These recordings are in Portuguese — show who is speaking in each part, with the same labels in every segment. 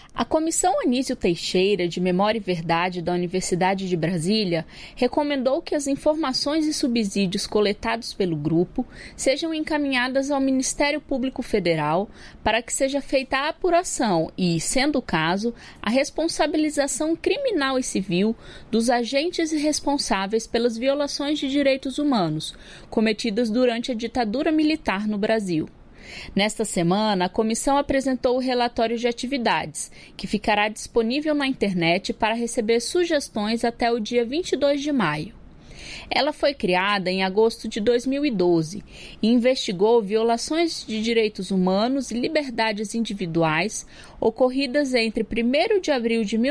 Speaker 1: A Comissão Anísio Teixeira, de Memória e Verdade da Universidade de Brasília, recomendou que as informações e subsídios coletados pelo grupo sejam encaminhadas ao Ministério Público Federal para que seja feita a apuração e, sendo o caso, a responsabilização criminal e civil dos agentes responsáveis pelas violações de direitos humanos cometidas durante a ditadura militar no Brasil. Nesta semana, a comissão apresentou o relatório de atividades, que ficará disponível na internet para receber sugestões até o dia 22 de maio. Ela foi criada em agosto de 2012 e investigou violações de direitos humanos e liberdades individuais ocorridas entre 1º de abril de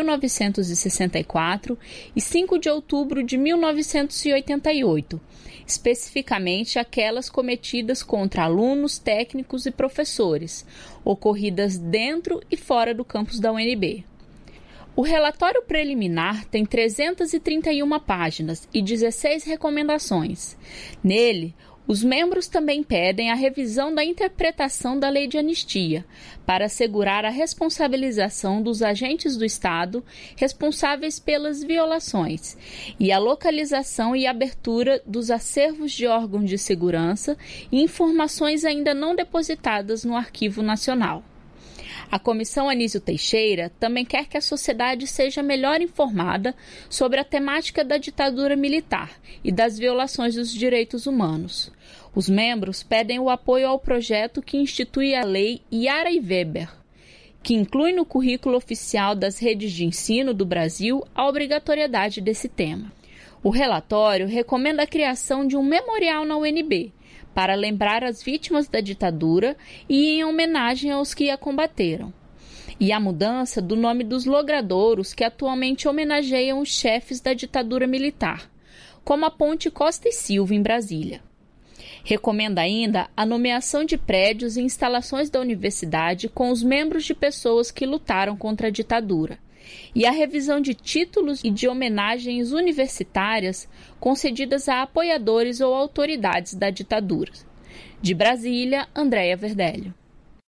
Speaker 1: 1964 e 5 de outubro de 1988, especificamente aquelas cometidas contra alunos, técnicos e professores, ocorridas dentro e fora do campus da UNB. O relatório preliminar tem 331 páginas e 16 recomendações. Nele, os membros também pedem a revisão da interpretação da Lei de Anistia, para assegurar a responsabilização dos agentes do Estado responsáveis pelas violações e a localização e abertura dos acervos de órgãos de segurança e informações ainda não depositadas no Arquivo Nacional. A Comissão Anísio Teixeira também quer que a sociedade seja melhor informada sobre a temática da ditadura militar e das violações dos direitos humanos. Os membros pedem o apoio ao projeto que institui a Lei Yara e Weber, que inclui no currículo oficial das redes de ensino do Brasil a obrigatoriedade desse tema. O relatório recomenda a criação de um memorial na UNB, para lembrar as vítimas da ditadura e em homenagem aos que a combateram, e a mudança do nome dos logradouros que atualmente homenageiam os chefes da ditadura militar, como a Ponte Costa e Silva, em Brasília. Recomenda ainda a nomeação de prédios e instalações da universidade com os membros de pessoas que lutaram contra a ditadura, e a revisão de títulos e de homenagens universitárias concedidas a apoiadores ou autoridades da ditadura. De Brasília, Andréia Verdelho.